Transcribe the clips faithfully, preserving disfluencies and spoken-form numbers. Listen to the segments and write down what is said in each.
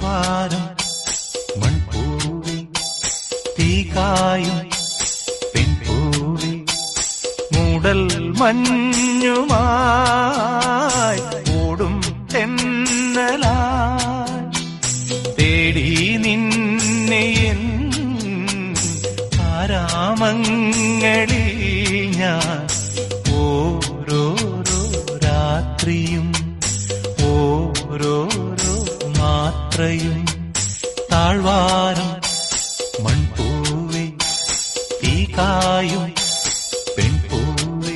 താഴ്വാരം മൺപൂവി തീകായും പെൺപൂവി മൂടൽ മഞ്ഞുമായി ഓടും തെന്നലായി തേടി നിന്നെ ആരാമങ്ങളിൽ ഞാൻ ഓരോരോ രാത്രിയും ഓരോരോ മാത്രയും താഴ്വാരം മൺപൂവി തീകായും പെൺപൂവി.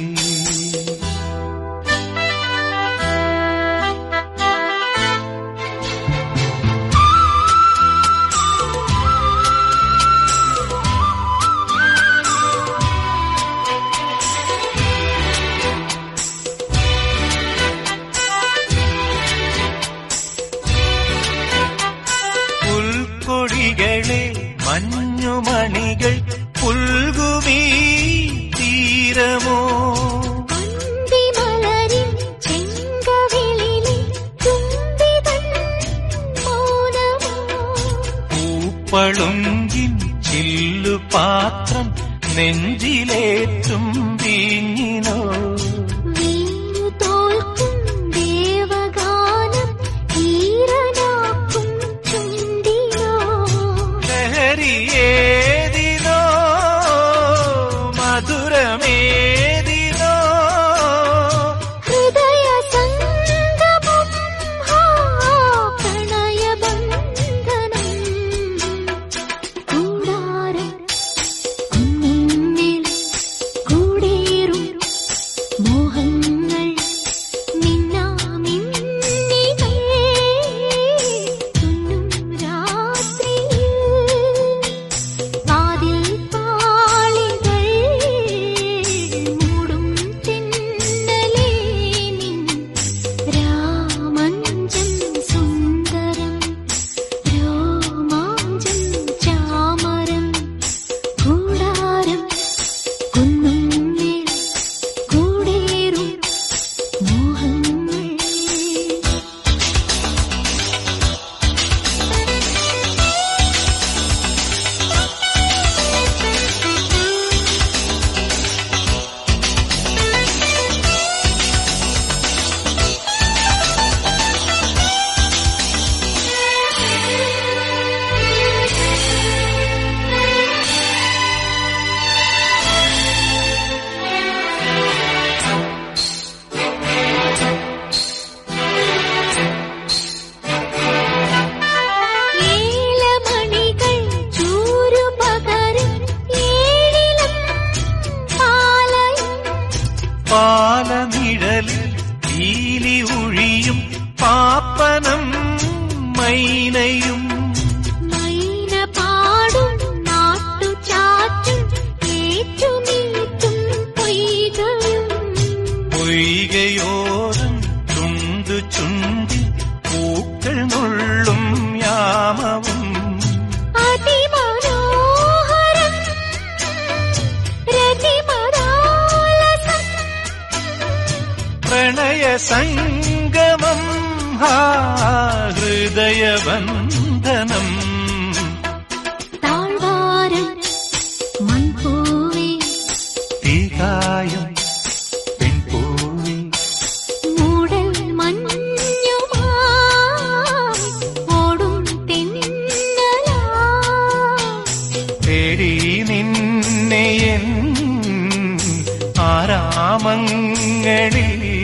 പുൽക്കൊടികളെ മഞ്ഞുമണികൾ പുൽകുമീ തീരമോ പൂപ്പളുങ്കിൻ ചില്ലുപാത്രം നെഞ്ചിലേറ്റും വീഞ്ഞിനോ ഏതിനോ മധുരമേതിനോ ഹൃദയ സംഗമം പ്രണയബന്ധനം കൂടാരം കുന്നിൽ കൂടേറും മോഹങ്ങൾ മിന്നാമിന്നികൾ തുന്നും രാത്രിയിൽ വാതിൽ പാളികൾ മൂടും തെന്നലേ നിൻ രാമഞ്ചം സുന്ദരം രോമാഞ്ചം ചാമരം കൂടാരം കുന്നുമ്മേൽ കൂടേറും മോഹങ്ങൾ. ഏലമണികൾ ചൂരുപകരും ഏഴിലം പാലയും പാലനിഴലിൽ പീലി ഉഴിയും പാപ്പനം മൈനയും മൈന പാടും നാട്ടുചാറ്റും ഏറ്റുനീട്ടും പൊയ്കയും പൊയ്കയോരം ചുണ്ടു ചുണ്ടിൽ പൂക്കൾ നുള്ളും യാമവും അതിമനോഹരം രതിമദാലസം പ്രണയ സംഗമം ഹാ ഹൃദയബന്ധനം താഴ്വാരം മൺപൂവി തീകായും പെൺപൂവി മൂടൽ മഞ്ഞുമായി ഓടും തെന്നലായി തേടി നിന്നെ ആരാമങ്ങളിൽ